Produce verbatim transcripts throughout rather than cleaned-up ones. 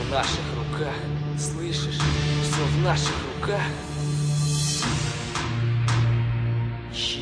в наших руках, слышишь? Все в наших руках. Щи.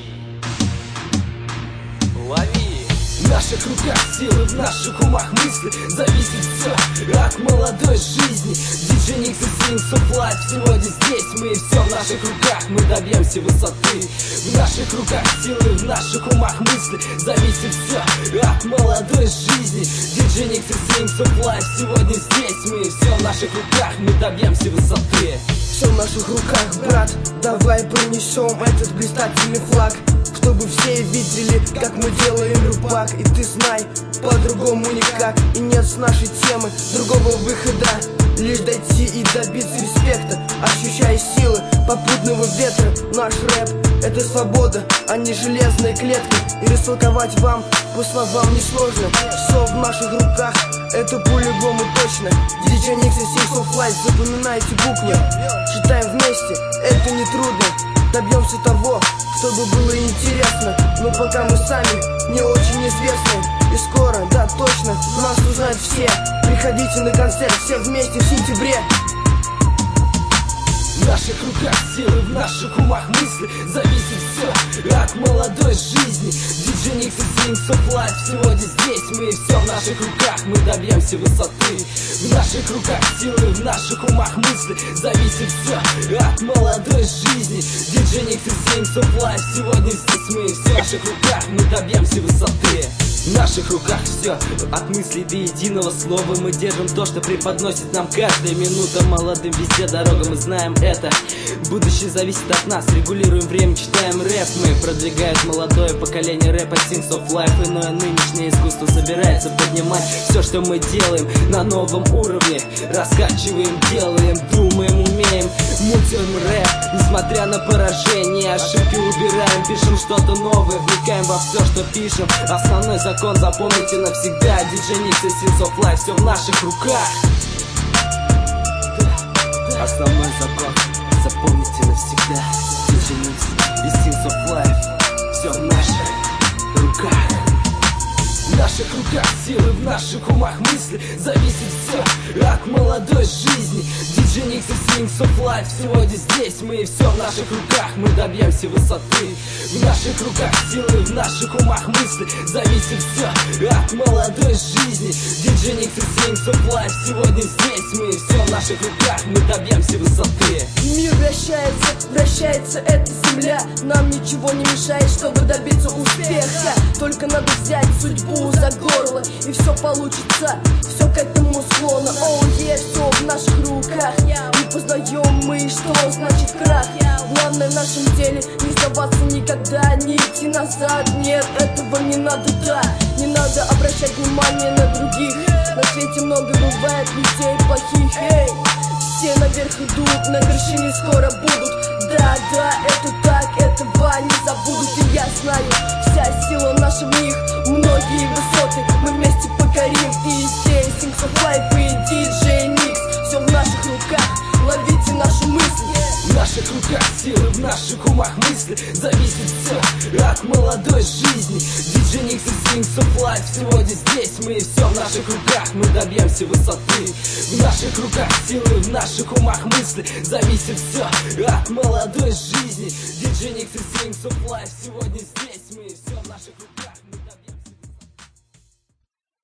Лови! В наших руках силы, в наших умах мысли. Зависит все от молодой жизни. диджей Никс и Sings of Life сегодня здесь мы. И все в наших руках, мы добьемся высоты. В наших руках силы, в наших умах мысли. Зависит все от молодой жизни. диджей Никс и Sings of Life сегодня здесь мы. И все в наших руках, мы добьемся высоты. Все в наших руках, брат, давай принесем этот блистательный флаг, чтобы все видели, как мы делаем рыбак. И ты знай, по-другому никак. И нет с нашей темы другого выхода, лишь дойти и добиться респекта. Ощущая силы попутного ветра, наш рэп — это свобода, а не железные клетки. И растолковать вам по словам несложно. Все в наших руках, это по-любому точно. диджей Никс и Sings of Life, запоминайте буквы, читаем вместе, это не трудно. Добьемся того, чтобы было интересно, но пока мы сами не очень известны. И скоро, да точно, нас узнают все. Приходите на концерт все вместе в сентябре. В наших руках силы, в наших умах мысли. Зависит все от молодой жизни. диджей Никс и Sings of Life сегодня здесь мы. И все в наших руках, мы добьемся высоты. В наших руках силы, в наших умах мысли. Зависит все от молодой жизни. диджей Никс и Sings of Life сегодня здесь мы. И все в наших руках, мы добьемся высоты. В наших руках все, от мыслей до единого слова. Мы держим то, что преподносит нам каждая минута. Молодым везде дорога, мы знаем это. Будущее зависит от нас, регулируем время, читаем рэп. Мы продвигает молодое поколение рэпа Sings of Life. Иное нынешнее искусство собирается поднимать все, что мы делаем на новом уровне. Раскачиваем, делаем, думаем, умеем. Мутим рэп, несмотря на поражение. Ошибки убираем, пишем что-то новое. Вникаем во все, что пишем. Основной закон запомните навсегда. диджей Никс и Sings of Life, все в наших руках. Основной закон запомните навсегда. диджей Никс и Sings of Life, все в наших руках. В наших руках силы, в наших умах мысли. Зависит все от молодой жизни. диджей Никс и Sings of Life сегодня здесь мы. И все в наших руках, мы добьемся высоты. В наших руках силы, в наших умах мысли. Зависит все от молодой жизни. диджей Никс и Sings of Life сегодня здесь мы. И все в наших руках, мы добьемся высоты. Мир вращается, вращается эта земля. Нам ничего не мешает, чтобы добиться успеха. Только надо взять судьбу за горло, и все получится, все к этому склонно. Оу, е, все в наших руках. Не познаем мы, что значит крах. Главное в нашем деле не сдаваться никогда, не идти назад. Нет, этого не надо, да. Не надо обращать внимание на других. На свете много бывает людей плохих. Эй, все наверх идут, на вершине скоро будут. Да, да, это так, этого не забудут. И я знаю, вся сила наша в них. Многие высоты мы вместе покорим. И здесь Sings of Life и диджей Никс. Все в наших руках, ловите наши мысли. В наших руках силы, в наших умах мысли. Зависит все от молодой жизни. диджей Никс и Sings of Life сегодня здесь мы. И все в наших руках, мы добьемся высоты. В наших руках силы, в наших умах мысли. Зависит все от молодой жизни. диджей Никс и Sings of Life сегодня здесь мы. И все в наших руках, мы добьемся.